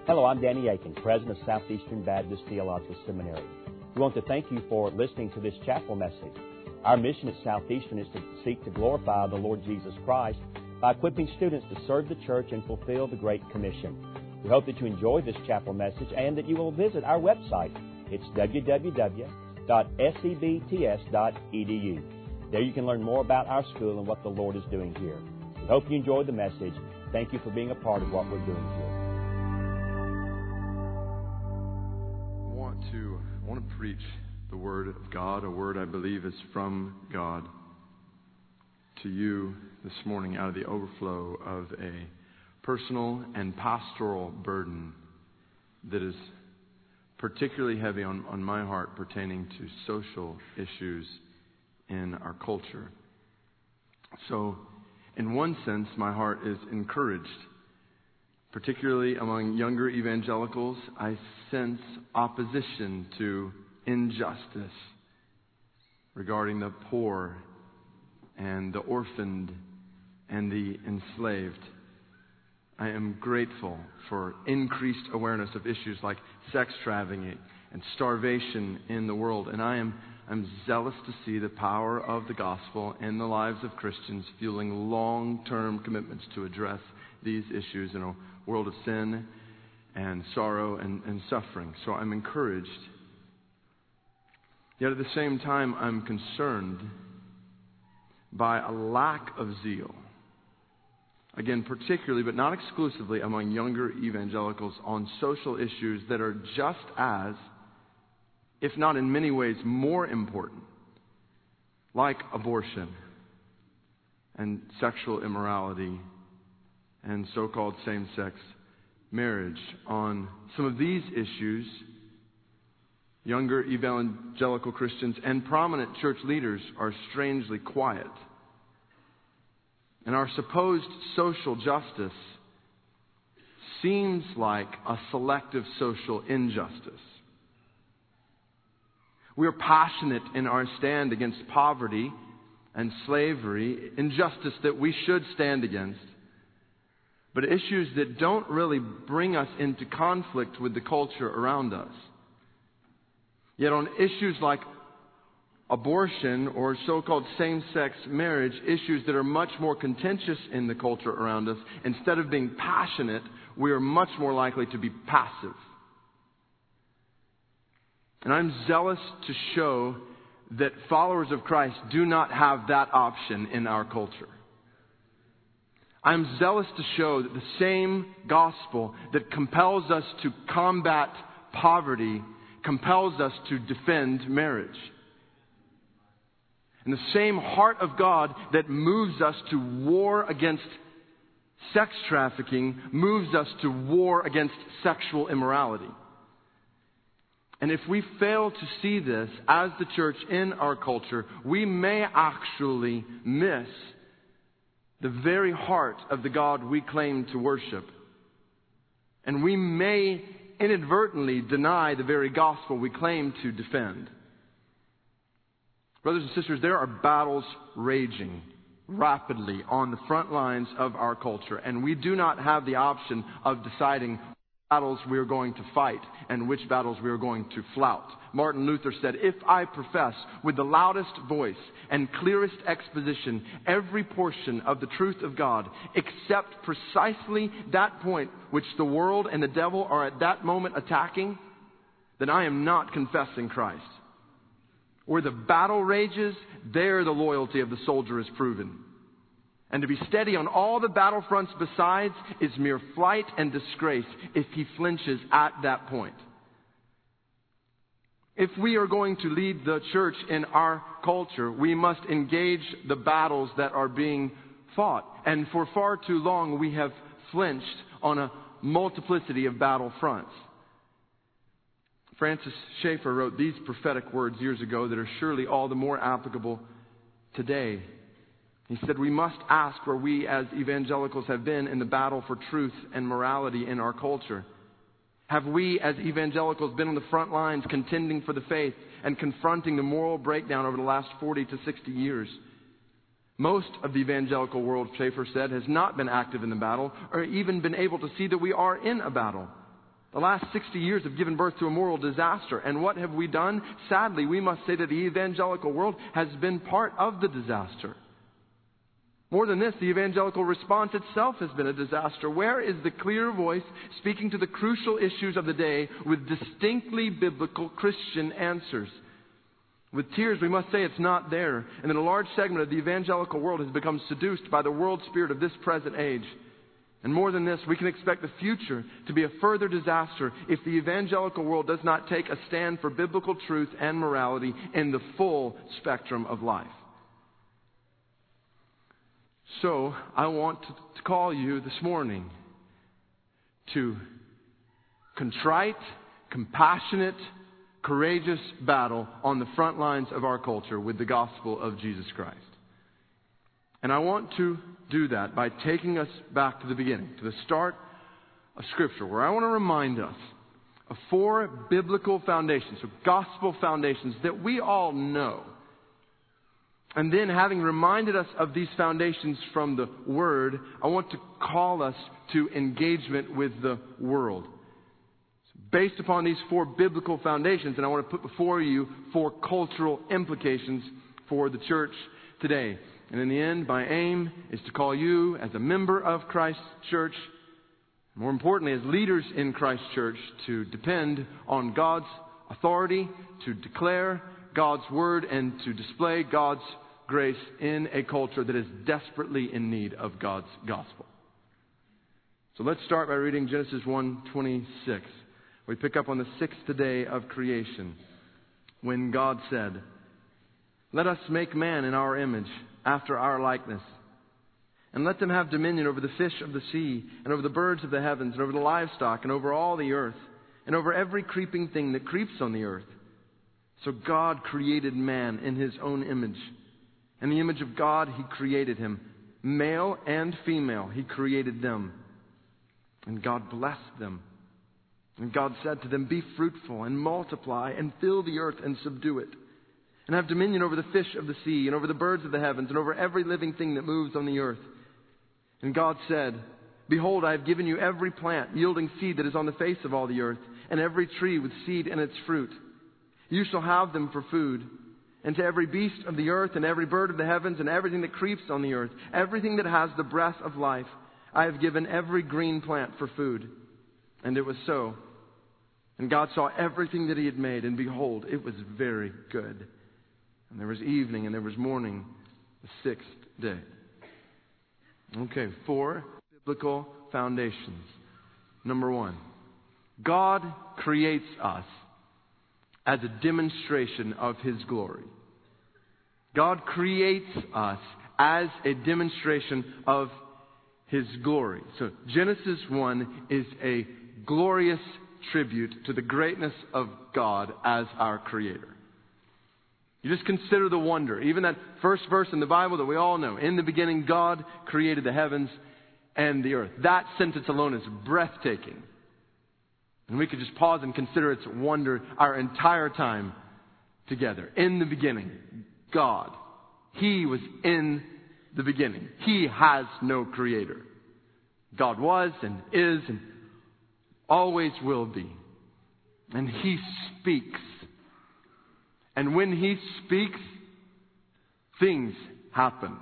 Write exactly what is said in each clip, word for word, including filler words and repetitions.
Hello, I'm Danny Aiken, President of Southeastern Baptist Theological Seminary. We want to thank you for listening to this chapel message. Our mission at Southeastern is to seek to glorify the Lord Jesus Christ by equipping students to serve the church and fulfill the Great Commission. We hope that you enjoy this chapel message and that you will visit our website. It's w w w dot s e b t s dot e d u. There you can learn more about our school and what the Lord is doing here. We hope you enjoyed the message. Thank you for being a part of what we're doing here. I want to, I want to preach the Word of God, a word I believe is from God, to you this morning out of the overflow of a personal and pastoral burden that is particularly heavy on, on my heart pertaining to social issues in our culture. So, in one sense, my heart is encouraged. Particularly among younger evangelicals, I sense opposition to injustice regarding the poor and the orphaned and the enslaved. I am grateful for increased awareness of issues like sex trafficking and starvation in the world. And I am I'm zealous to see the power of the gospel in the lives of Christians, fueling long-term commitments to address these issues in a world of sin and sorrow and, and suffering. So I'm encouraged. Yet at the same time, I'm concerned by a lack of zeal. Again, particularly, but not exclusively, among younger evangelicals on social issues that are just as, if not in many ways more important, like abortion and sexual immorality and so-called same-sex marriage. On some of these issues, younger evangelical Christians and prominent church leaders are strangely quiet. And our supposed social justice seems like a selective social injustice. We are passionate in our stand against poverty and slavery, injustice that we should stand against, but issues that don't really bring us into conflict with the culture around us. Yet on issues like abortion or so-called same-sex marriage, issues that are much more contentious in the culture around us, instead of being passionate, we are much more likely to be passive. And I'm zealous to show that followers of Christ do not have that option in our culture. I'm zealous to show that the same gospel that compels us to combat poverty compels us to defend marriage. And the same heart of God that moves us to war against sex trafficking moves us to war against sexual immorality. And if we fail to see this as the church in our culture, we may actually miss the very heart of the God we claim to worship. And we may inadvertently deny the very gospel we claim to defend. Brothers and sisters, there are battles raging rapidly on the front lines of our culture, and we do not have the option of deciding battles we are going to fight and which battles we are going to flout. Martin Luther said, "If I profess with the loudest voice and clearest exposition every portion of the truth of God, except precisely that point which the world and the devil are at that moment attacking, then I am not confessing Christ." Where the battle rages, there the loyalty of the soldier is proven. And to be steady on all the battlefronts besides is mere flight and disgrace if he flinches at that point. If we are going to lead the church in our culture, we must engage the battles that are being fought. And for far too long, we have flinched on a multiplicity of battle fronts. Francis Schaeffer wrote these prophetic words years ago that are surely all the more applicable today. He said, "We must ask where we as evangelicals have been in the battle for truth and morality in our culture. Have we as evangelicals been on the front lines contending for the faith and confronting the moral breakdown over the last forty to sixty years? Most of the evangelical world, Schaeffer said, has not been active in the battle or even been able to see that we are in a battle. The last sixty years have given birth to a moral disaster. And what have we done? Sadly, we must say that the evangelical world has been part of the disaster. More than this, the evangelical response itself has been a disaster. Where is the clear voice speaking to the crucial issues of the day with distinctly biblical Christian answers? With tears, we must say it's not there. And that a large segment of the evangelical world has become seduced by the world spirit of this present age. And more than this, we can expect the future to be a further disaster if the evangelical world does not take a stand for biblical truth and morality in the full spectrum of life. So, I want to call you this morning to contrite, compassionate, courageous battle on the front lines of our culture with the gospel of Jesus Christ. And I want to do that by taking us back to the beginning, to the start of Scripture, where I want to remind us of four biblical foundations, or gospel foundations that we all know. And then, having reminded us of these foundations from the Word, I want to call us to engagement with the world. Based upon these four biblical foundations, and I want to put before you four cultural implications for the church today. And in the end, my aim is to call you as a member of Christ's church, more importantly, as leaders in Christ's church, to depend on God's authority, to declare God's word, and to display God's grace in a culture that is desperately in need of God's gospel. So let's start by reading Genesis one twenty-six. We pick up on the sixth day of creation, when God said, "Let us make man in our image, after our likeness, and let them have dominion over the fish of the sea, and over the birds of the heavens, and over the livestock, and over all the earth, and over every creeping thing that creeps on the earth." So God created man in His own image. In the image of God He created him. Male and female He created them. And God blessed them. And God said to them, "Be fruitful and multiply and fill the earth and subdue it. And have dominion over the fish of the sea and over the birds of the heavens and over every living thing that moves on the earth." And God said, "Behold, I have given you every plant yielding seed that is on the face of all the earth, and every tree with seed in its fruit. You shall have them for food. And to every beast of the earth and every bird of the heavens and everything that creeps on the earth, everything that has the breath of life, I have given every green plant for food." And it was so. And God saw everything that He had made, and behold, it was very good. And there was evening and there was morning, the sixth day. Okay, four biblical foundations. Number one, God creates us as a demonstration of His glory. God creates us as a demonstration of His glory. So Genesis one is a glorious tribute to the greatness of God as our Creator. You just consider the wonder. Even that first verse in the Bible that we all know. In the beginning, God created the heavens and the earth. That sentence alone is breathtaking. And we could just pause and consider its wonder our entire time together. In the beginning, God. He was in the beginning. He has no creator. God was and is and always will be. And He speaks. And when He speaks, things happen.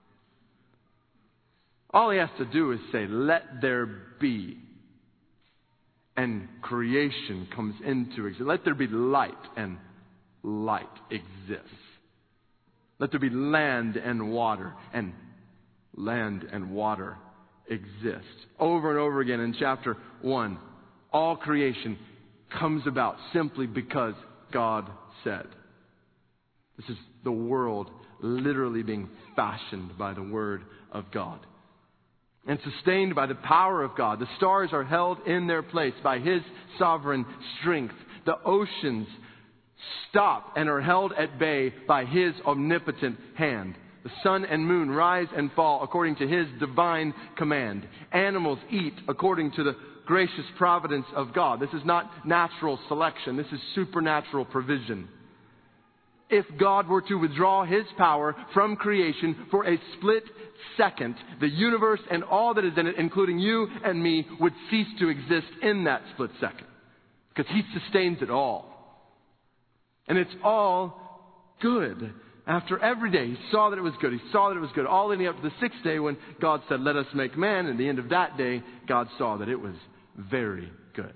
All He has to do is say, "Let there be." And creation comes into existence. Let there be light, and light exists. Let there be land and water, and land and water exist. Over and over again in chapter one, all creation comes about simply because God said. This is the world literally being fashioned by the Word of God. And sustained by the power of God. The stars are held in their place by His sovereign strength. The oceans stop and are held at bay by His omnipotent hand. The sun and moon rise and fall according to His divine command. Animals eat according to the gracious providence of God. This is not natural selection. This is supernatural provision. if God were to withdraw His power from creation for a split second, the universe and all that is in it, including you and me, would cease to exist in that split second. Because He sustains it all. And it's all good. After every day, He saw that it was good. He saw that it was good. All leading up to the sixth day when God said, let us make man. And at the end of that day, God saw that it was very good.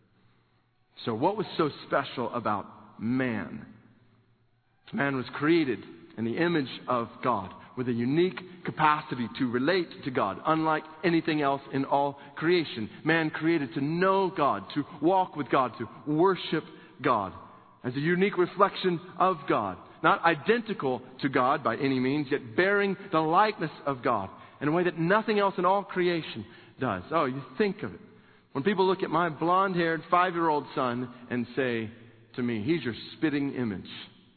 So what was so special about man? Man was created in the image of God with a unique capacity to relate to God, unlike anything else in all creation. Man created to know God, to walk with God, to worship God as a unique reflection of God. Not identical to God by any means, yet bearing the likeness of God in a way that nothing else in all creation does. Oh, you think of it. When people look at my blonde-haired five-year-old son and say to me, he's your spitting image.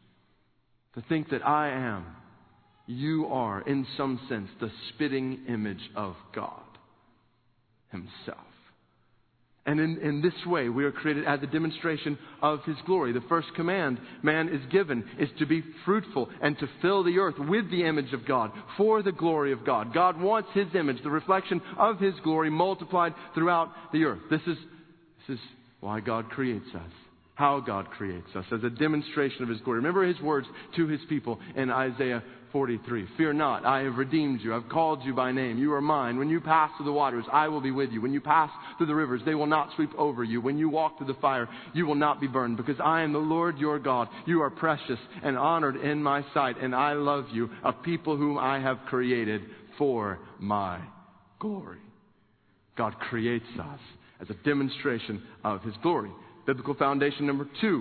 To think that I am, you are, in some sense, the spitting image of God Himself. And in, in this way, we are created as a demonstration of His glory. The first command man is given is to be fruitful and to fill the earth with the image of God for the glory of God. God wants His image, the reflection of His glory, multiplied throughout the earth. This is, this is why God creates us. How God creates us as a demonstration of His glory. Remember His words to His people in Isaiah forty-three. Fear not, I have redeemed you. I've called you by name. You are mine. When you pass through the waters, I will be with you. When you pass through the rivers, they will not sweep over you. When you walk through the fire, you will not be burned. Because I am the Lord your God. You are precious and honored in my sight. And I love you, a people whom I have created for my glory. God creates us as a demonstration of His glory. Biblical foundation number two.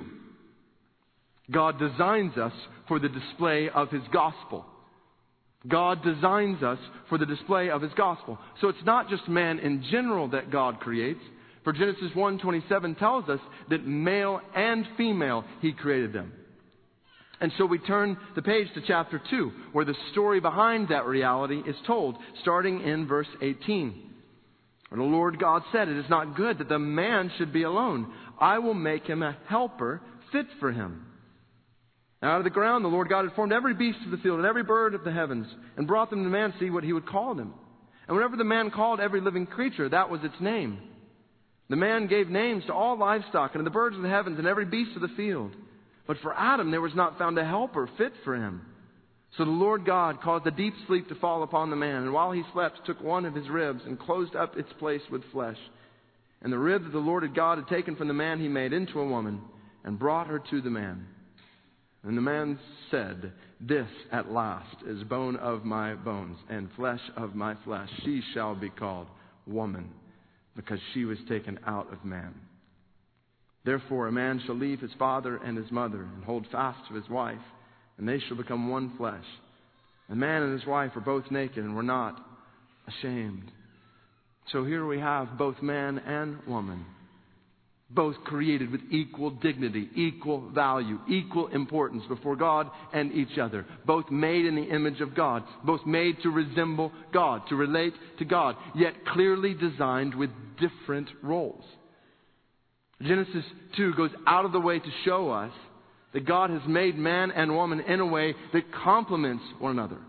God designs us for the display of His gospel. God designs us for the display of His gospel. So it's not just man in general that God creates. For Genesis one twenty-seven tells us that male and female He created them. And so we turn the page to chapter two, where the story behind that reality is told, starting in verse eighteen. And the Lord God said, it is not good that the man should be alone. I will make him a helper fit for him. Now out of the ground the Lord God had formed every beast of the field and every bird of the heavens, and brought them to man to see what he would call them. And whenever the man called every living creature, that was its name. The man gave names to all livestock and to the birds of the heavens and every beast of the field. But for Adam there was not found a helper fit for him. So the Lord God caused a deep sleep to fall upon the man, and while he slept took one of his ribs and closed up its place with flesh. And the rib that the Lord God had taken from the man He made into a woman, and brought her to the man. And the man said, this at last is bone of my bones and flesh of my flesh. She shall be called woman, because she was taken out of man. Therefore a man shall leave his father and his mother, and hold fast to his wife, and they shall become one flesh. The man and his wife were both naked and were not ashamed. So here we have both man and woman, both created with equal dignity, equal value, equal importance before God and each other. Both made in the image of God, both made to resemble God, to relate to God, yet clearly designed with different roles. Genesis two goes out of the way to show us that God has made man and woman in a way that complements one another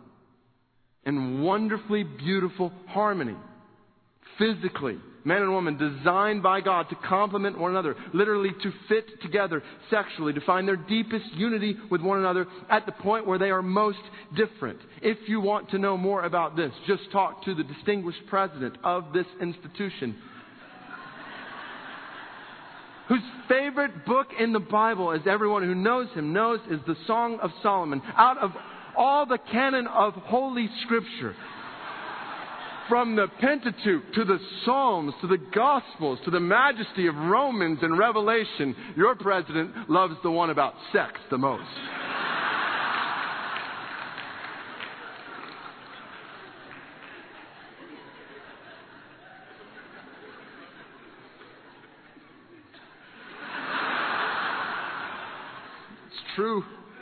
in wonderfully beautiful harmony. Physically, man and woman designed by God to complement one another, literally to fit together sexually, to find their deepest unity with one another at the point where they are most different. If you want to know more about this, just talk to the distinguished president of this institution, whose favorite book in the Bible, as everyone who knows him knows, is the Song of Solomon. Out of all the canon of Holy Scripture, from the Pentateuch to the Psalms to the Gospels to the majesty of Romans and Revelation, your president loves the one about sex the most. It's true.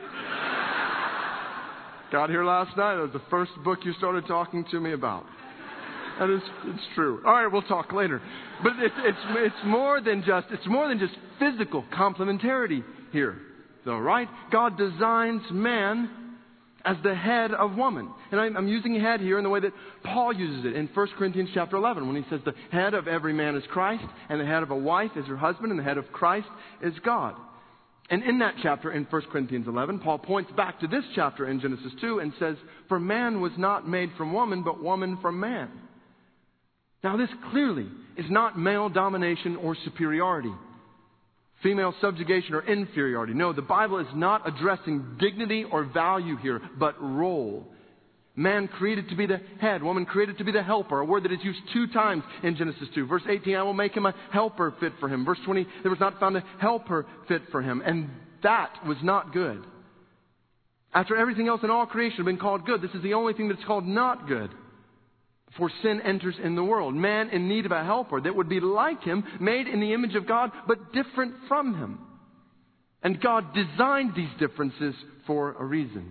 Got here last night. It was the first book you started talking to me about. That is, it's true. All right, we'll talk later. But it's, it's, it's more than just, it's more than just physical complementarity here. though, right? God designs man as the head of woman. And I'm, I'm using head here in the way that Paul uses it in First Corinthians chapter eleven, when he says the head of every man is Christ, and the head of a wife is her husband, and the head of Christ is God. And in that chapter, in First Corinthians eleven, Paul points back to this chapter in Genesis two and says, "For man was not made from woman, but woman from man." Now this clearly is not male domination or superiority, female subjugation or inferiority. No, the Bible is not addressing dignity or value here, but role. Man created to be the head, woman created to be the helper, a word that is used two times in Genesis two. Verse eighteen, I will make him a helper fit for him. Verse twenty, there was not found a helper fit for him. And that was not good. After everything else in all creation had been called good, this is the only thing that's called not good. For sin enters in the world. Man in need of a helper that would be like him, made in the image of God, but different from him. And God designed these differences for a reason.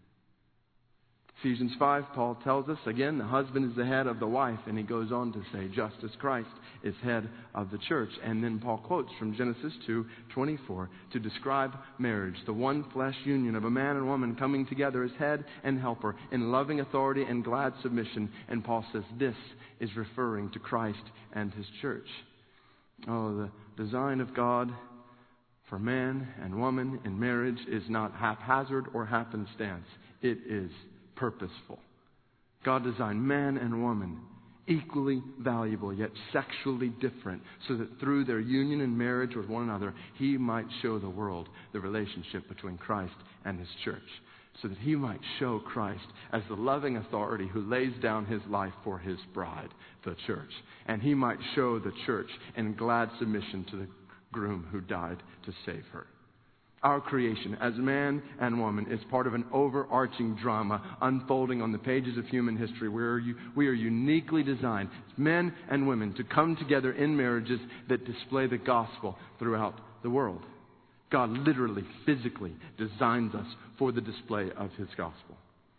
Ephesians five, Paul tells us, again, the husband is the head of the wife. And he goes on to say, just as Christ is head of the church. And then Paul quotes from Genesis two twenty-four to describe marriage, the one flesh union of a man and woman coming together as head and helper in loving authority and glad submission. And Paul says this is referring to Christ and his church. Oh, the design of God for man and woman in marriage is not haphazard or happenstance. It is purposeful. God designed man and woman equally valuable, yet sexually different, so that through their union and marriage with one another, He might show the world the relationship between Christ and His church, so that He might show Christ as the loving authority who lays down His life for His bride, the church, and He might show the church in glad submission to the groom who died to save her. Our creation as man and woman is part of an overarching drama unfolding on the pages of human history where you, we are uniquely designed, men and women, to come together in marriages that display the gospel throughout the world. God literally, physically designs us for the display of His gospel.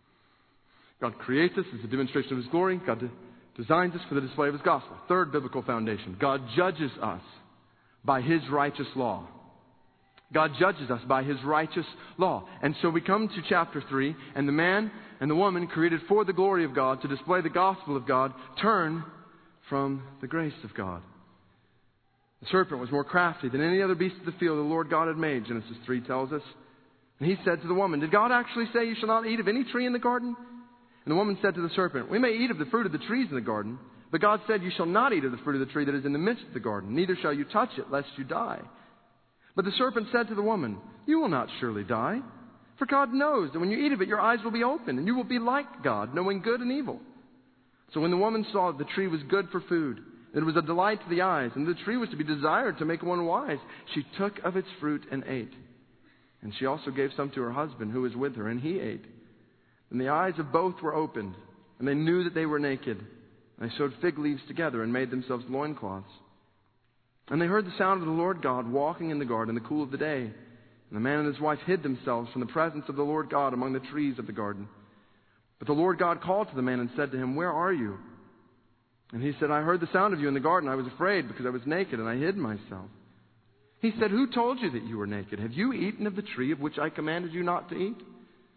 God creates us as a demonstration of His glory. God de- designs us for the display of His gospel. Third biblical foundation. God judges us by His righteous law. God judges us by His righteous law. And so we come to chapter three, and the man and the woman created for the glory of God, to display the gospel of God, turn from the grace of God. The serpent was more crafty than any other beast of the field the Lord God had made, Genesis three tells us. And he said to the woman, did God actually say you shall not eat of any tree in the garden? And the woman said to the serpent, we may eat of the fruit of the trees in the garden, but God said you shall not eat of the fruit of the tree that is in the midst of the garden, neither shall you touch it, lest you die. But the serpent said to the woman, you will not surely die, for God knows that when you eat of it, your eyes will be opened, and you will be like God, knowing good and evil. So when the woman saw that the tree was good for food, that it was a delight to the eyes, and the tree was to be desired to make one wise, she took of its fruit and ate. And she also gave some to her husband who was with her, and he ate. And the eyes of both were opened, and they knew that they were naked. And they sewed fig leaves together and made themselves loincloths. And they heard the sound of the Lord God walking in the garden in the cool of the day. And the man and his wife hid themselves from the presence of the Lord God among the trees of the garden. But the Lord God called to the man and said to him, where are you? And he said, I heard the sound of you in the garden. I was afraid because I was naked and I hid myself. He said, who told you that you were naked? Have you eaten of the tree of which I commanded you not to eat?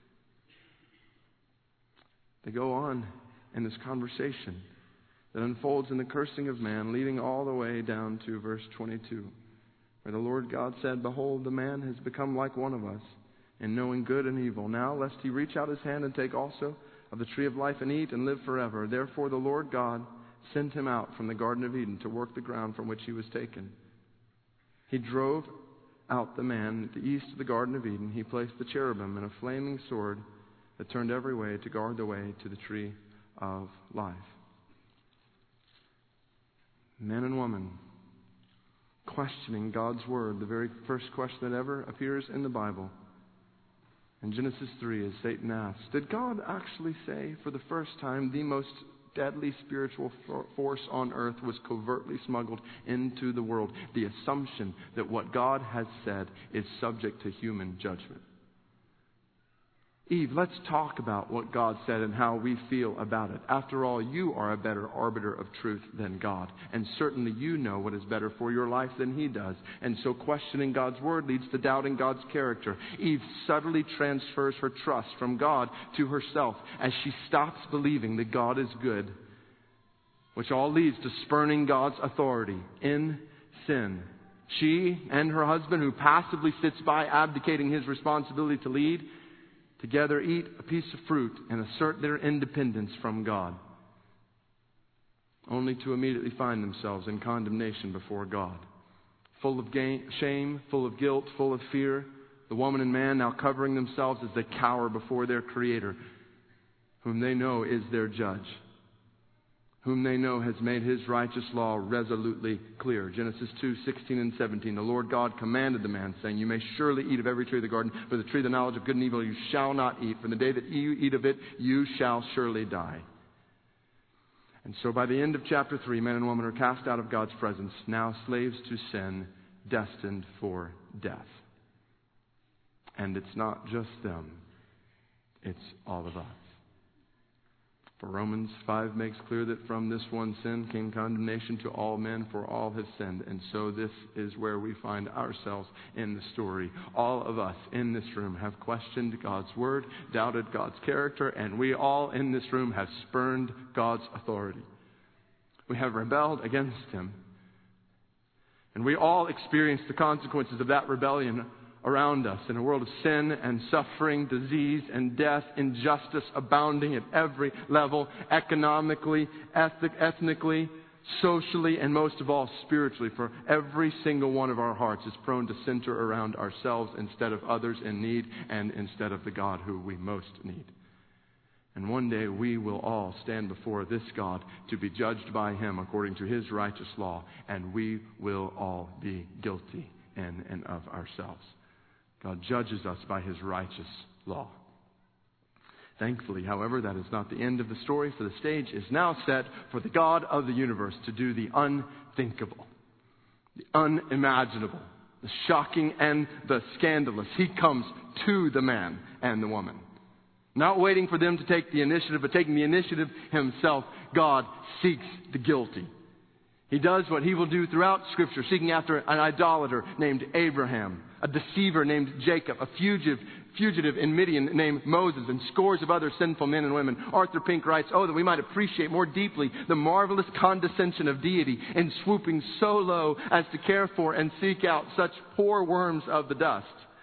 They go on in this conversation that unfolds in the cursing of man, leading all the way down to verse twenty-two, where the Lord God said, behold, the man has become like one of us, in knowing good and evil. Now, lest he reach out his hand and take also of the tree of life and eat and live forever. Therefore the Lord God sent him out from the Garden of Eden to work the ground from which he was taken. He drove out the man at the east of the Garden of Eden. He placed the cherubim and a flaming sword that turned every way to guard the way to the tree of life. Men and women questioning God's Word, the very first question that ever appears in the Bible. In Genesis three, as Satan asks, did God actually say for the first time the most deadly spiritual force on earth was covertly smuggled into the world? The assumption that what God has said is subject to human judgment. Eve, let's talk about what God said and how we feel about it. After all, you are a better arbiter of truth than God. And certainly you know what is better for your life than He does. And so questioning God's word leads to doubting God's character. Eve subtly transfers her trust from God to herself as she stops believing that God is good, which all leads to spurning God's authority in sin. She and her husband, who passively sits by, abdicating his responsibility to lead, together eat a piece of fruit and assert their independence from God, only to immediately find themselves in condemnation before God. Full of gain, shame, full of guilt, full of fear, the woman and man now covering themselves as they cower before their Creator, whom they know is their judge, whom they know has made His righteous law resolutely clear. Genesis two, sixteen and seventeen. The Lord God commanded the man, saying, you may surely eat of every tree of the garden, but the tree of the knowledge of good and evil you shall not eat. For the day that you eat of it, you shall surely die. And so by the end of chapter three, man and woman are cast out of God's presence, now slaves to sin, destined for death. And it's not just them, it's all of us. For Romans five makes clear that from this one sin came condemnation to all men, for all have sinned. And so this is where we find ourselves in the story. All of us in this room have questioned God's word, doubted God's character, and we all in this room have spurned God's authority. We have rebelled against Him. And we all experience the consequences of that rebellion around us in a world of sin and suffering, disease and death, injustice abounding at every level, economically, ethnic, ethnically, socially, and most of all spiritually. For every single one of our hearts is prone to center around ourselves instead of others in need and instead of the God who we most need. And one day we will all stand before this God to be judged by Him according to His righteous law, and we will all be guilty in and of ourselves. God judges us by His righteous law. Thankfully, however, that is not the end of the story, for the stage is now set for the God of the universe to do the unthinkable, the unimaginable, the shocking and the scandalous. He comes to the man and the woman. Not waiting for them to take the initiative, but taking the initiative Himself. God seeks the guilty. He does what He will do throughout Scripture, seeking after an idolater named Abraham, a deceiver named Jacob, a fugitive, fugitive in Midian named Moses, and scores of other sinful men and women. Arthur Pink writes, oh, that we might appreciate more deeply the marvelous condescension of deity in swooping so low as to care for and seek out such poor worms of the dust.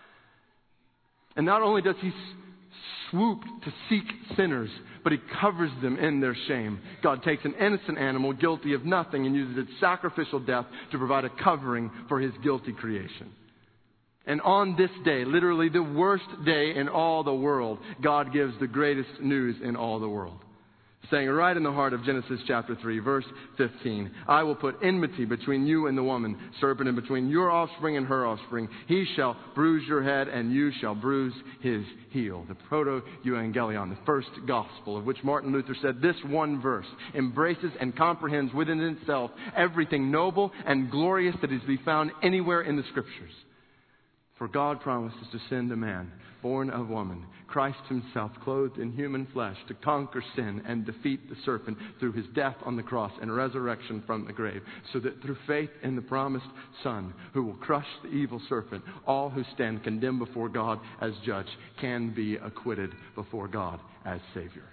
And not only does He swoop to seek sinners, but He covers them in their shame. God takes an innocent animal guilty of nothing and uses its sacrificial death to provide a covering for His guilty creation. And on this day, literally the worst day in all the world, God gives the greatest news in all the world. Saying right in the heart of Genesis chapter three, verse fifteen, I will put enmity between you and the woman, serpent, and between your offspring and her offspring. He shall bruise your head, and you shall bruise his heel. The proto-evangelion, the first gospel, of which Martin Luther said this one verse embraces and comprehends within itself everything noble and glorious that is to be found anywhere in the Scriptures. For God promises to send a man, born of woman, Christ Himself, clothed in human flesh, to conquer sin and defeat the serpent through His death on the cross and resurrection from the grave, so that through faith in the promised Son, who will crush the evil serpent, all who stand condemned before God as judge can be acquitted before God as Savior.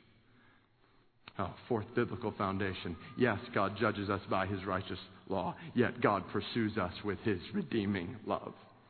Oh, fourth biblical foundation. Yes, God judges us by His righteous law, yet God pursues us with His redeeming love.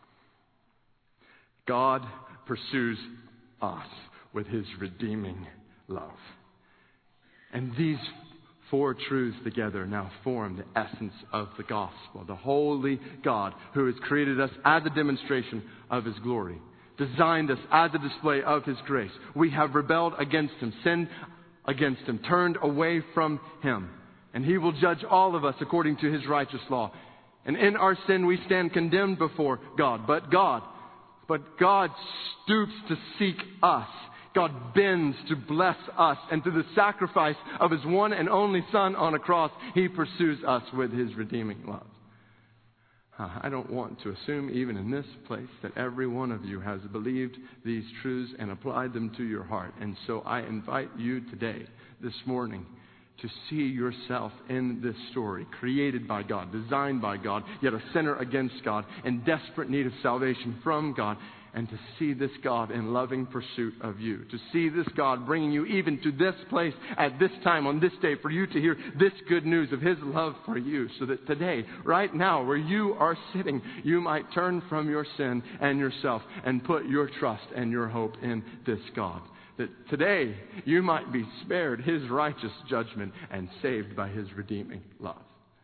God pursues us with His redeeming love. And these four truths together now form the essence of the gospel. The holy God who has created us as a demonstration of His glory, designed us as a display of His grace. We have rebelled against Him, sinned against Him, turned away from Him. And He will judge all of us according to His righteous law. And in our sin we stand condemned before God. But God But God stoops to seek us. God bends to bless us. And through the sacrifice of His one and only Son on a cross, He pursues us with His redeeming love. I don't want to assume, even in this place, that every one of you has believed these truths and applied them to your heart. And so I invite you today, this morning, to see yourself in this story, created by God, designed by God, yet a sinner against God, in desperate need of salvation from God, and to see this God in loving pursuit of you. To see this God bringing you even to this place at this time, on this day, for you to hear this good news of His love for you. So that today, right now, where you are sitting, you might turn from your sin and yourself and put your trust and your hope in this God. That today, you might be spared His righteous judgment and saved by His redeeming love.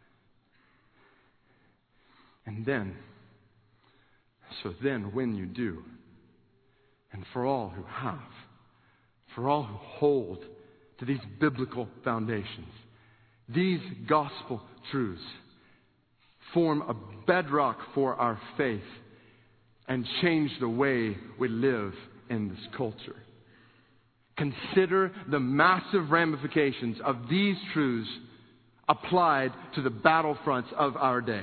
And then, So then, when you do, and for all who have, for all who hold to these biblical foundations, these gospel truths form a bedrock for our faith and change the way we live in this culture. Consider the massive ramifications of these truths applied to the battlefronts of our day.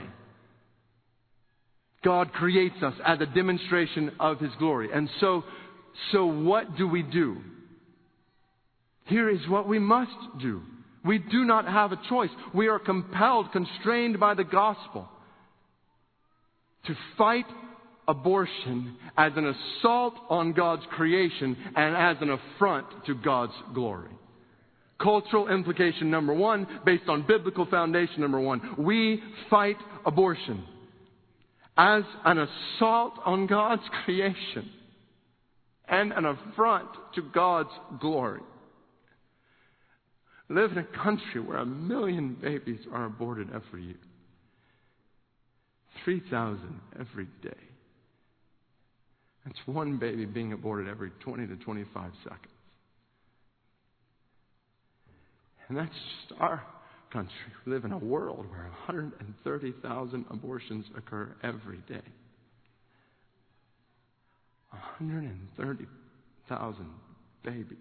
God creates us as a demonstration of His glory. And so, so what do we do? Here is what we must do. We do not have a choice. We are compelled, constrained by the gospel, to fight abortion as an assault on God's creation and as an affront to God's glory. Cultural implication number one, based on biblical foundation number one, we fight abortion as an assault on God's creation and an affront to God's glory. We live in a country where a million babies are aborted every year. three thousand every day. That's one baby being aborted every twenty to twenty-five seconds. And that's just our country. We live in a world where one hundred thirty thousand abortions occur every day. one hundred thirty thousand babies.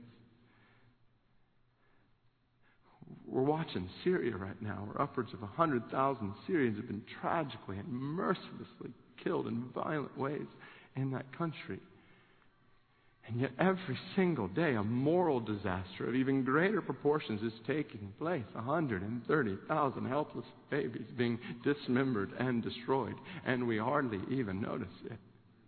We're watching Syria right now, where upwards of one hundred thousand Syrians have been tragically and mercilessly killed in violent ways in that country. And yet every single day a moral disaster of even greater proportions is taking place. one hundred thirty thousand helpless babies being dismembered and destroyed. And we hardly even notice it.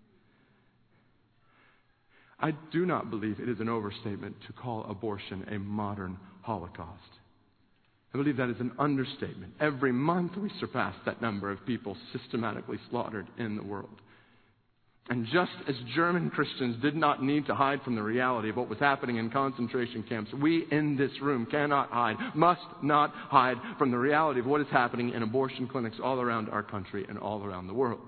I do not believe it is an overstatement to call abortion a modern Holocaust. I believe that is an understatement. Every month we surpass that number of people systematically slaughtered in the world. And just as German Christians did not need to hide from the reality of what was happening in concentration camps, we in this room cannot hide, must not hide from the reality of what is happening in abortion clinics all around our country and all around the world.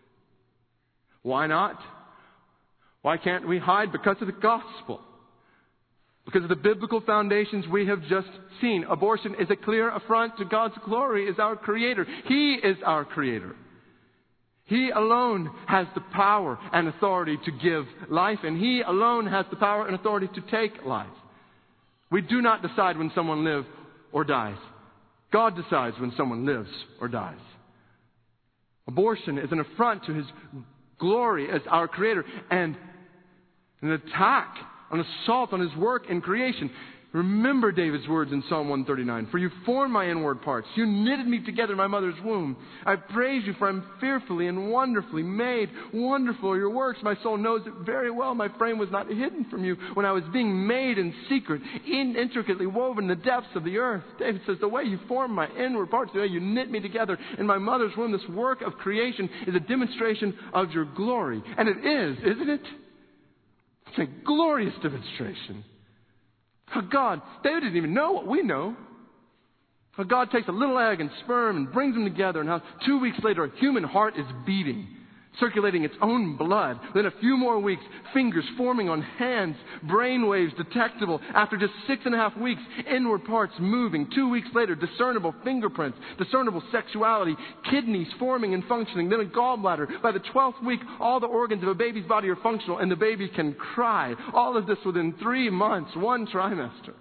Why not? Why can't we hide? Because of the gospel. Because of the biblical foundations we have just seen. Abortion is a clear affront to God's glory as our Creator. He is our Creator. He alone has the power and authority to give life, and He alone has the power and authority to take life. We do not decide when someone lives or dies. God decides when someone lives or dies. Abortion is an affront to His glory as our Creator and an attack, an assault on His work in creation. Remember David's words in Psalm one thirty-nine. For you formed my inward parts. You knitted me together in my mother's womb. I praise you, for I'm fearfully and wonderfully made. Wonderful are your works. My soul knows it very well. My frame was not hidden from you when I was being made in secret, in intricately woven in the depths of the earth. David says, the way you formed my inward parts, the way you knit me together in my mother's womb, this work of creation is a demonstration of your glory. And it is, isn't it? It's a glorious demonstration. How God, David didn't even know what we know. How God takes a little egg and sperm and brings them together, and how two weeks later a human heart is beating, circulating its own blood. Then a few more weeks, fingers forming on hands, brain waves detectable. After just six and a half weeks, inward parts moving. Two weeks later, discernible fingerprints, discernible sexuality, kidneys forming and functioning. Then a gallbladder. By the twelfth week, all the organs of a baby's body are functional, and the baby can cry. All of this within three months, one trimester.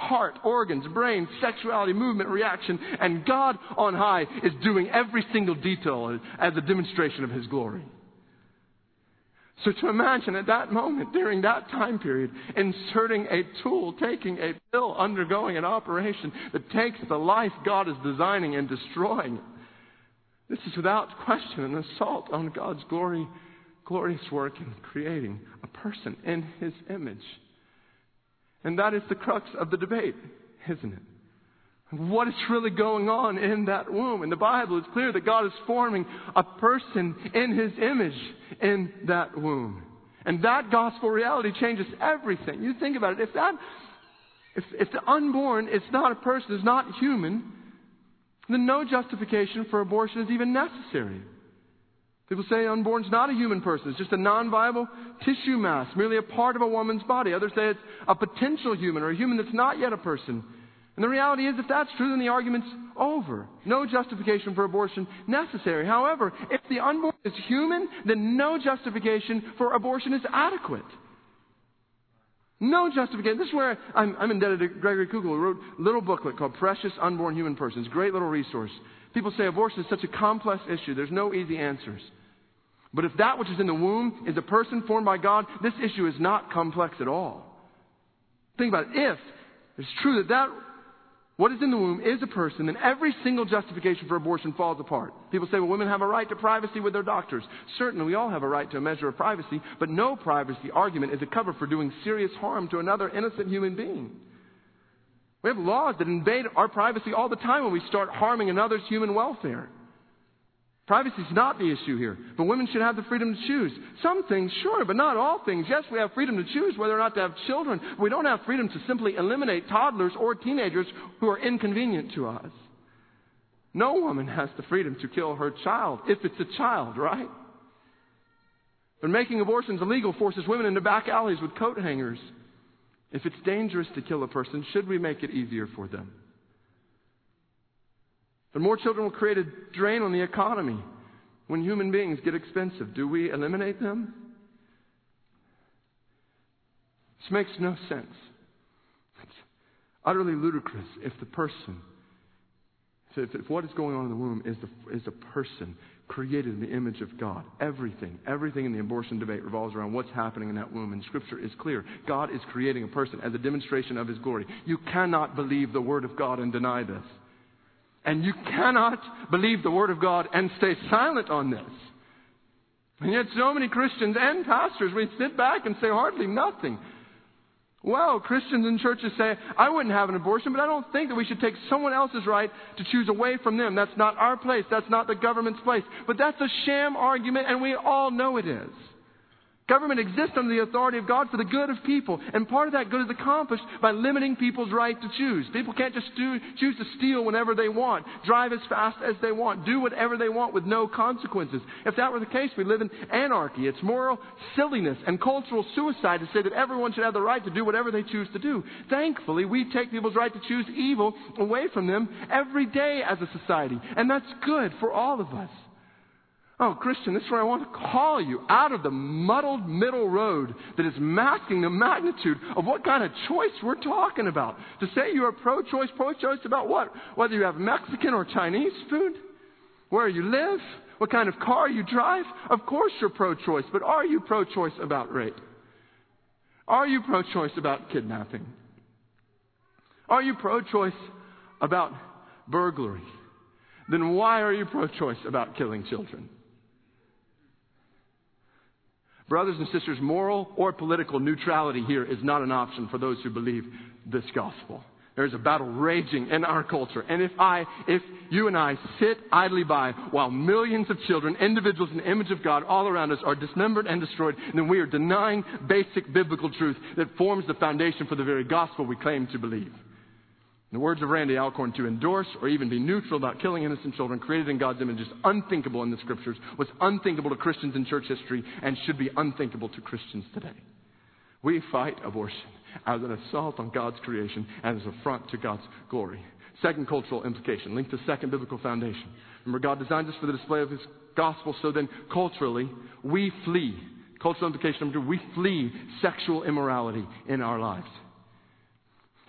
heart, organs, brain, sexuality, movement, reaction. And God on high is doing every single detail as a demonstration of His glory. So to imagine at that moment, during that time period, inserting a tool, taking a pill, undergoing an operation that takes the life God is designing and destroying. This is without question an assault on God's glory, glorious work in creating a person in His image. And that is the crux of the debate, isn't it? What is really going on in that womb? In the Bible, it's clear that God is forming a person in His image in that womb. And that gospel reality changes everything. You think about it. If that, if, if the unborn is not a person, is not human, then no justification for abortion is even necessary. People say unborn is not a human person. It's just a non-viable tissue mass, merely a part of a woman's body. Others say it's a potential human or a human that's not yet a person. And the reality is, if that's true, then the argument's over. No justification for abortion necessary. However, if the unborn is human, then no justification for abortion is adequate. No justification. This is where I'm, I'm indebted to Gregory Kugel, who wrote a little booklet called Precious Unborn Human Persons. Great little resource. People say abortion is such a complex issue. There's no easy answers. But if that which is in the womb is a person formed by God, this issue is not complex at all. Think about it. If it's true that that what is in the womb is a person, then every single justification for abortion falls apart. People say, well, women have a right to privacy with their doctors. Certainly, we all have a right to a measure of privacy, but no privacy argument is a cover for doing serious harm to another innocent human being. We have laws that invade our privacy all the time when we start harming another's human welfare. Privacy is not the issue here, but women should have the freedom to choose. Some things, sure, but not all things. Yes, we have freedom to choose whether or not to have children. We don't have freedom to simply eliminate toddlers or teenagers who are inconvenient to us. No woman has the freedom to kill her child, if it's a child, right? But making abortions illegal forces women into back alleys with coat hangers. If it's dangerous to kill a person, should we make it easier for them? But more children will create a drain on the economy when human beings get expensive. Do we eliminate them? This makes no sense. It's utterly ludicrous if the person, if, if what is going on in the womb is, the, is a person created in the image of God. Everything, everything in the abortion debate revolves around what's happening in that womb. And Scripture is clear. God is creating a person as a demonstration of His glory. You cannot believe the Word of God and deny this. And you cannot believe the Word of God and stay silent on this. And yet so many Christians and pastors, we sit back and say hardly nothing. Well, Christians in churches say, I wouldn't have an abortion, but I don't think that we should take someone else's right to choose away from them. That's not our place. That's not the government's place. But that's a sham argument, and we all know it is. Government exists under the authority of God for the good of people. And part of that good is accomplished by limiting people's right to choose. People can't just do, choose to steal whenever they want, drive as fast as they want, do whatever they want with no consequences. If that were the case, we live in anarchy. It's moral silliness and cultural suicide to say that everyone should have the right to do whatever they choose to do. Thankfully, we take people's right to choose evil away from them every day as a society. And that's good for all of us. Oh, Christian, this is where I want to call you out of the muddled middle road that is masking the magnitude of what kind of choice we're talking about. To say you are pro-choice, pro-choice about what? Whether you have Mexican or Chinese food? Where you live? What kind of car you drive? Of course you're pro-choice, but are you pro-choice about rape? Are you pro-choice about kidnapping? Are you pro-choice about burglary? Then why are you pro-choice about killing children? Brothers and sisters, moral or political neutrality here is not an option for those who believe this gospel. There's a battle raging in our culture. And if I, if you and I sit idly by while millions of children, individuals in the image of God all around us are dismembered and destroyed, then we are denying basic biblical truth that forms the foundation for the very gospel we claim to believe. In the words of Randy Alcorn, to endorse or even be neutral about killing innocent children created in God's image is unthinkable in the Scriptures, was unthinkable to Christians in church history, and should be unthinkable to Christians today. We fight abortion as an assault on God's creation and as an affront to God's glory. Second cultural implication, linked to second biblical foundation. Remember, God designed us for the display of His gospel, so then culturally, we flee. Cultural implication number two, we flee sexual immorality in our lives.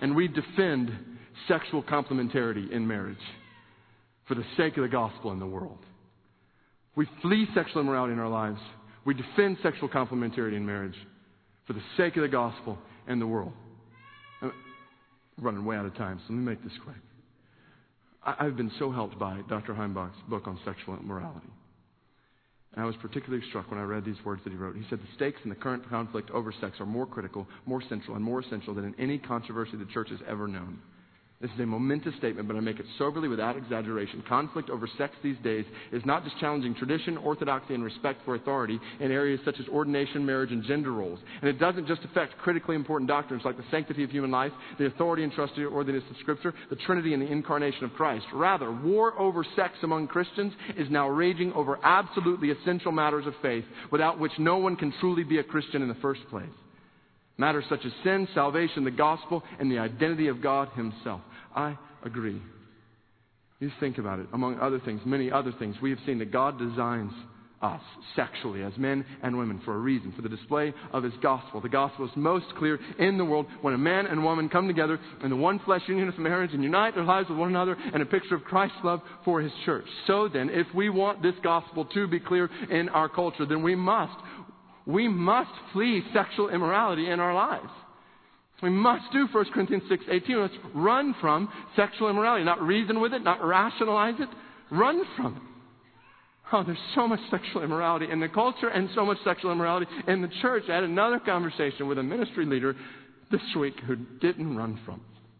and we defend sexual complementarity in marriage for the sake of the gospel in the world. We flee sexual immorality in our lives. We defend sexual complementarity in marriage for the sake of the gospel and the world. I'm running way out of time, so let me make this quick. I've been so helped by Doctor Heimbach's book on sexual immorality. And I was particularly struck when I read these words that he wrote. He said, the stakes in the current conflict over sex are more critical, more central, and more essential than in any controversy the church has ever known. This is a momentous statement, but I make it soberly without exaggeration. Conflict over sex these days is not just challenging tradition, orthodoxy, and respect for authority in areas such as ordination, marriage, and gender roles. And it doesn't just affect critically important doctrines like the sanctity of human life, the authority and trustworthiness of Scripture, the Trinity, and the incarnation of Christ. Rather, war over sex among Christians is now raging over absolutely essential matters of faith, without which no one can truly be a Christian in the first place. Matters such as sin, salvation, the gospel, and the identity of God Himself. I agree. You think about it. Among other things, many other things, we have seen that God designs us sexually as men and women for a reason, for the display of His gospel. The gospel is most clear in the world when a man and woman come together in the one flesh union of marriage and unite their lives with one another and a picture of Christ's love for His church. So then, if we want this gospel to be clear in our culture, then we must, we must flee sexual immorality in our lives. We must do First Corinthians six eighteen. Let's run from sexual immorality. Not reason with it, not rationalize it. Run from it. Oh, there's so much sexual immorality in the culture and so much sexual immorality in the church. I had another conversation with a ministry leader this week who didn't run from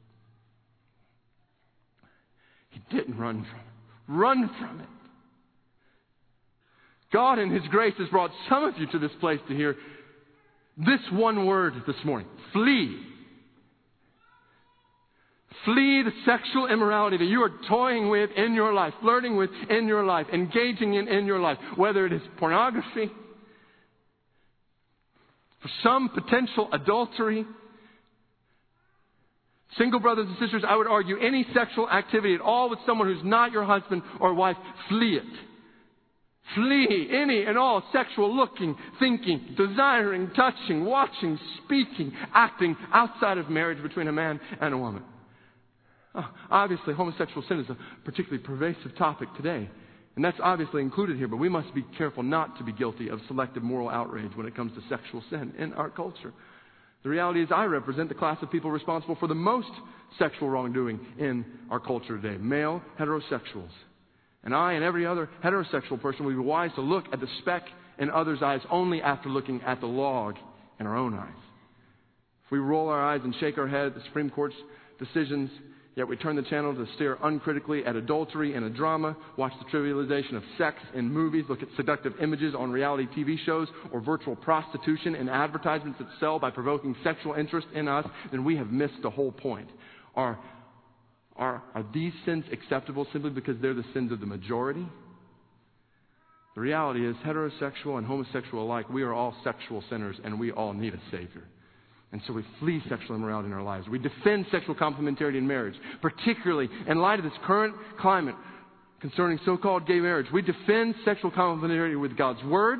it. He didn't run from it. Run from it. God in His grace has brought some of you to this place to hear this one word this morning. Flee. Flee the sexual immorality that you are toying with in your life, flirting with in your life, engaging in in your life, whether it is pornography, for some potential adultery. Single brothers and sisters, I would argue any sexual activity at all with someone who's not your husband or wife, flee it. Flee any and all sexual looking, thinking, desiring, touching, watching, speaking, acting outside of marriage between a man and a woman. Oh, obviously, homosexual sin is a particularly pervasive topic today. And that's obviously included here, but we must be careful not to be guilty of selective moral outrage when it comes to sexual sin in our culture. The reality is I represent the class of people responsible for the most sexual wrongdoing in our culture today. Male heterosexuals. And I and every other heterosexual person would be wise to look at the speck in others' eyes only after looking at the log in our own eyes. If we roll our eyes and shake our head at the Supreme Court's decisions, yet we turn the channel to stare uncritically at adultery in a drama, watch the trivialization of sex in movies, look at seductive images on reality T V shows, or virtual prostitution in advertisements that sell by provoking sexual interest in us, then we have missed the whole point. Our Are, are these sins acceptable simply because they're the sins of the majority? The reality is, heterosexual and homosexual alike, we are all sexual sinners and we all need a Savior. And so we flee sexual immorality in our lives. We defend sexual complementarity in marriage, particularly in light of this current climate concerning so-called gay marriage. We defend sexual complementarity with God's Word,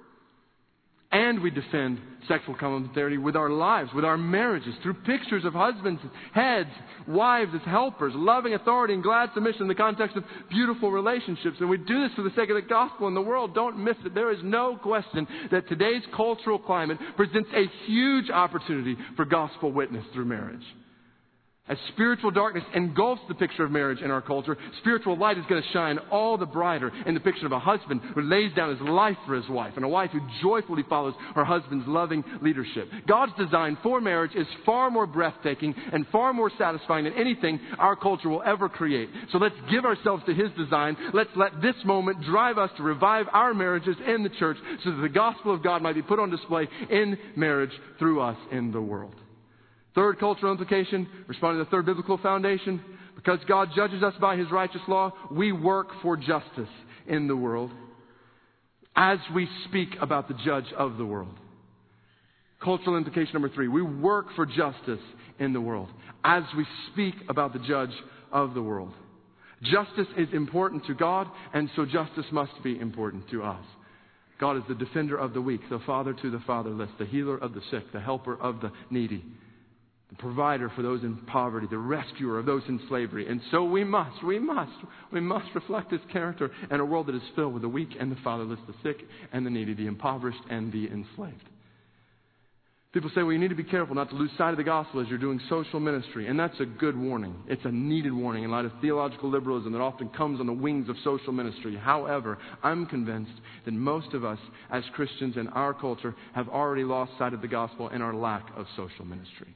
and we defend sexual complementarity with our lives, with our marriages, through pictures of husbands, heads, wives as helpers, loving authority and glad submission in the context of beautiful relationships. And we do this for the sake of the gospel in the world. Don't miss it. There is no question that today's cultural climate presents a huge opportunity for gospel witness through marriage. As spiritual darkness engulfs the picture of marriage in our culture, spiritual light is going to shine all the brighter in the picture of a husband who lays down his life for his wife and a wife who joyfully follows her husband's loving leadership. God's design for marriage is far more breathtaking and far more satisfying than anything our culture will ever create. So let's give ourselves to His design. Let's let this moment drive us to revive our marriages in the church so that the gospel of God might be put on display in marriage through us in the world. Third cultural implication, responding to the third biblical foundation, because God judges us by His righteous law, we work for justice in the world as we speak about the judge of the world. Cultural implication number three, we work for justice in the world as we speak about the judge of the world. Justice is important to God, and so justice must be important to us. God is the defender of the weak, the father to the fatherless, the healer of the sick, the helper of the needy. The the provider for those in poverty, the rescuer of those in slavery. And so we must, we must, we must reflect His character in a world that is filled with the weak and the fatherless, the sick and the needy, the impoverished and the enslaved. People say, well, you need to be careful not to lose sight of the gospel as you're doing social ministry. And that's a good warning. It's a needed warning in light of theological liberalism that often comes on the wings of social ministry. However, I'm convinced that most of us as Christians in our culture have already lost sight of the gospel in our lack of social ministry.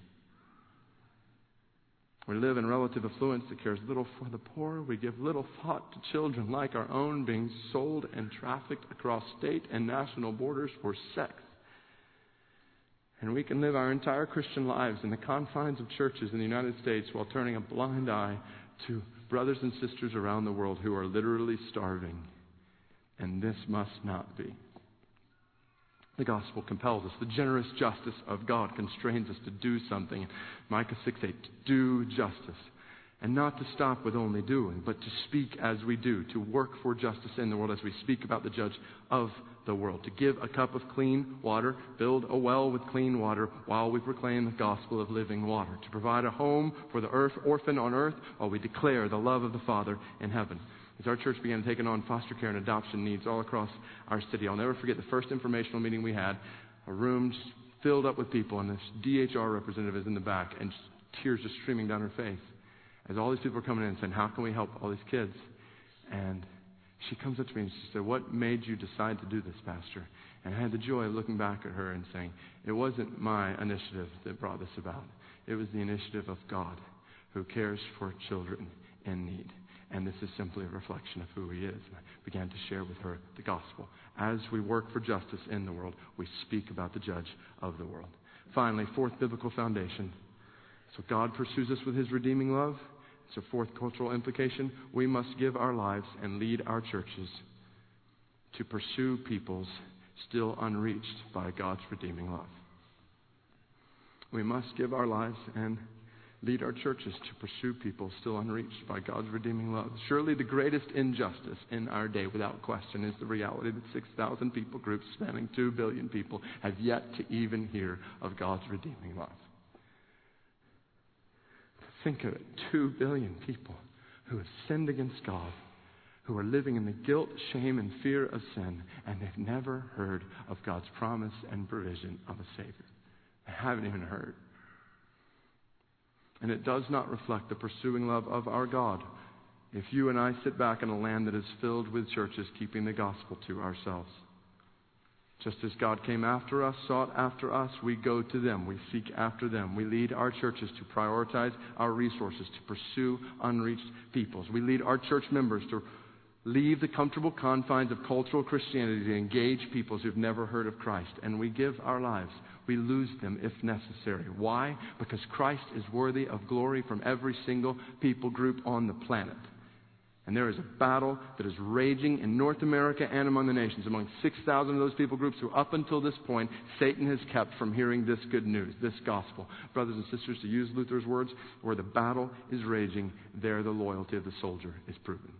We live in relative affluence that cares little for the poor. We give little thought to children like our own being sold and trafficked across state and national borders for sex. And we can live our entire Christian lives in the confines of churches in the United States while turning a blind eye to brothers and sisters around the world who are literally starving. And this must not be. The gospel compels us. The generous justice of God constrains us to do something. Micah six eight, to do justice. And not to stop with only doing, but to speak as we do, to work for justice in the world as we speak about the judge of the world, to give a cup of clean water, build a well with clean water while we proclaim the gospel of living water, to provide a home for the earth, orphan on earth while we declare the love of the Father in heaven. As our church began taking on foster care and adoption needs all across our city, I'll never forget the first informational meeting we had, a room just filled up with people, and this D H R representative is in the back, and tears just streaming down her face as all these people are coming in and saying, how can we help all these kids? And she comes up to me and she said, what made you decide to do this, Pastor? And I had the joy of looking back at her and saying, it wasn't my initiative that brought this about. It was the initiative of God who cares for children in need. And this is simply a reflection of who He is. And I began to share with her the gospel. As we work for justice in the world, we speak about the judge of the world. Finally, fourth biblical foundation. So God pursues us with His redeeming love. So fourth cultural implication, we must give our lives and lead our churches to pursue peoples still unreached by God's redeeming love. We must give our lives and lead our churches to pursue people still unreached by God's redeeming love. Surely the greatest injustice in our day, without question, is the reality that six thousand people groups spanning two billion people have yet to even hear of God's redeeming love. Think of it, two billion people who have sinned against God, who are living in the guilt, shame, and fear of sin, and they've never heard of God's promise and provision of a Savior. They haven't even heard. And it does not reflect the pursuing love of our God if you and I sit back in a land that is filled with churches keeping the gospel to ourselves. Just as God came after us, sought after us, we go to them. We seek after them. We lead our churches to prioritize our resources, to pursue unreached peoples. We lead our church members to leave the comfortable confines of cultural Christianity to engage peoples who've never heard of Christ. And we give our lives. We lose them if necessary. Why? Because Christ is worthy of glory from every single people group on the planet. And there is a battle that is raging in North America and among the nations, among six thousand of those people groups who up until this point, Satan has kept from hearing this good news, this gospel. Brothers and sisters, to use Luther's words, where the battle is raging, there the loyalty of the soldier is proven.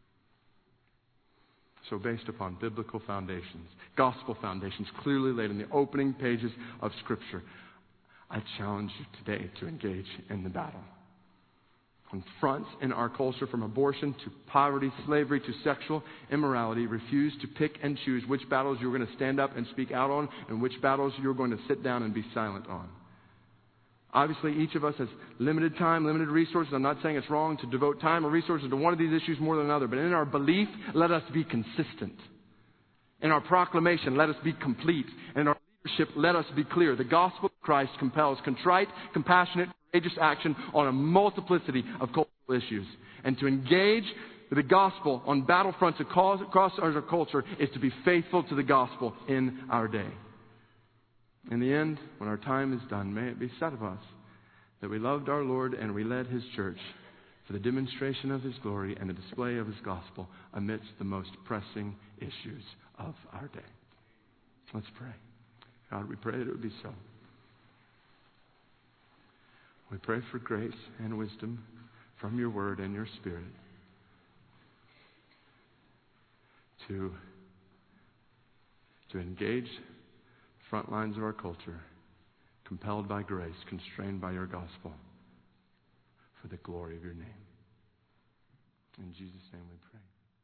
So based upon biblical foundations, gospel foundations clearly laid in the opening pages of Scripture, I challenge you today to engage in the battle. On fronts in our culture, from abortion to poverty, slavery to sexual immorality, refuse to pick and choose which battles you're going to stand up and speak out on and which battles you're going to sit down and be silent on. Obviously, each of us has limited time, limited resources. I'm not saying it's wrong to devote time or resources to one of these issues more than another. But in our belief, let us be consistent. In our proclamation, let us be complete. And in our leadership, let us be clear. The gospel of Christ compels contrite, compassionate, courageous action on a multiplicity of cultural issues. And to engage the gospel on battlefronts across our culture is to be faithful to the gospel in our day. In the end, when our time is done, may it be said of us that we loved our Lord and we led His church for the demonstration of His glory and the display of His gospel amidst the most pressing issues of our day. Let's pray. God, we pray that it would be so. We pray for grace and wisdom from your word and your Spirit to, to engage the front lines of our culture compelled by grace, constrained by your gospel, for the glory of your name. In Jesus' name we pray.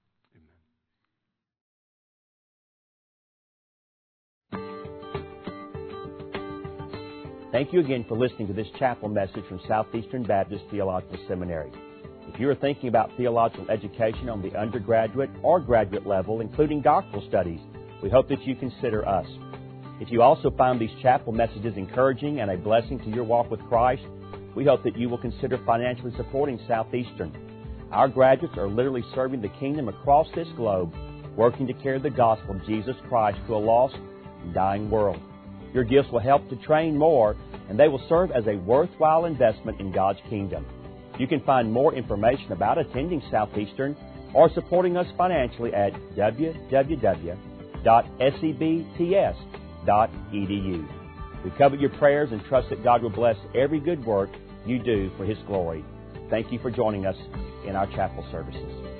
Thank you again for listening to this chapel message from Southeastern Baptist Theological Seminary. If you are thinking about theological education on the undergraduate or graduate level, including doctoral studies, we hope that you consider us. If you also find these chapel messages encouraging and a blessing to your walk with Christ, we hope that you will consider financially supporting Southeastern. Our graduates are literally serving the kingdom across this globe, working to carry the gospel of Jesus Christ to a lost and dying world. Your gifts will help to train more, and they will serve as a worthwhile investment in God's kingdom. You can find more information about attending Southeastern or supporting us financially at w w w dot s e b t s dot e d u. We covet your prayers and trust that God will bless every good work you do for His glory. Thank you for joining us in our chapel services.